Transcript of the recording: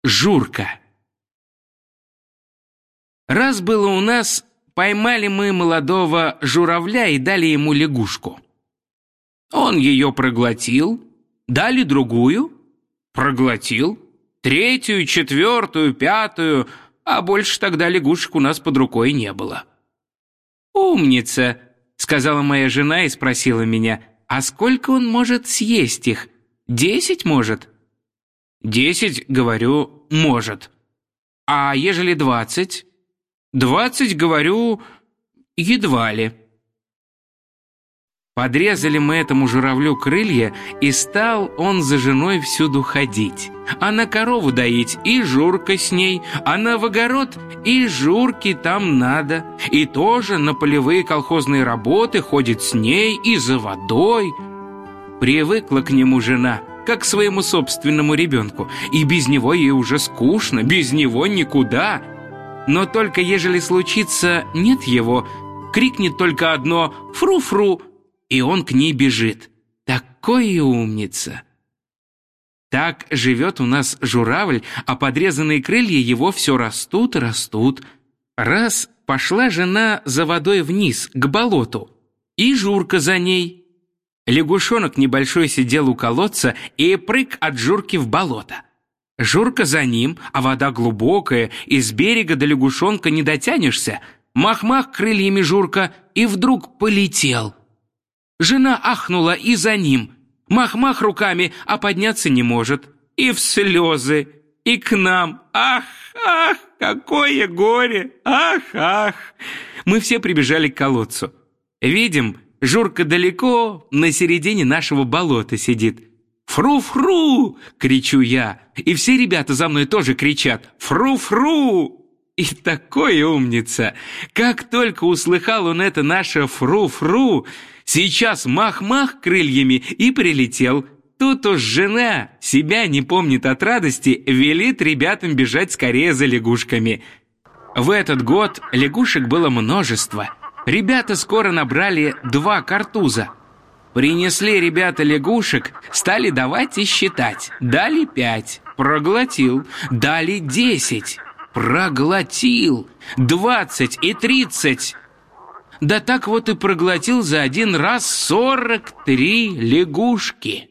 Журка. Раз было у нас, поймали мы молодого журавля и дали ему лягушку. Он ее проглотил, дали другую, проглотил, третью, четвертую, пятую, а больше тогда лягушек у нас под рукой не было. «Умница», — сказала моя жена и спросила меня, «а сколько он может съесть их? 10, может?» 10, говорю, может. А ежели 20? 20, говорю, едва ли. Подрезали мы этому журавлю крылья, и стал он за женой всюду ходить. А на корову доить, и Журка с ней, а на в огород, и Журке там надо. И тоже на полевые колхозные работы ходит с ней и за водой. Привыкла к нему жена, как к своему собственному ребенку, и без него ей уже скучно, без него никуда. Но только ежели случится нет его, крикнет только одно «фру-фру», и он к ней бежит. Такой умница! Так живет у нас журавль, а подрезанные крылья его все растут и растут. Раз пошла жена за водой вниз, к болоту, и Журка за ней. Лягушонок небольшой сидел у колодца и прыг от Журки в болото. Журка за ним, а вода глубокая, и с берега до лягушонка не дотянешься. Мах-мах крыльями Журка, и вдруг полетел. Жена ахнула и за ним. Мах-мах руками, а подняться не может. И в слезы, и к нам. Ах, ах, какое горе! Ах, ах! Мы все прибежали к колодцу. Видим, Журка далеко на середине нашего болота сидит. «Фру-фру!» — кричу я, и все ребята за мной тоже кричат «Фру-фру!» И такой умница! Как только услыхал он это наше «фру-фру», сейчас мах-мах крыльями и прилетел. Тут уж жена себя не помнит от радости, велит ребятам бежать скорее за лягушками. В этот год лягушек было множество. Ребята скоро набрали 2 картуза. Принесли ребята лягушек, стали давать и считать. Дали 5, проглотил. Дали 10, проглотил. 20 и 30. Да так вот и проглотил за один раз 43 лягушки.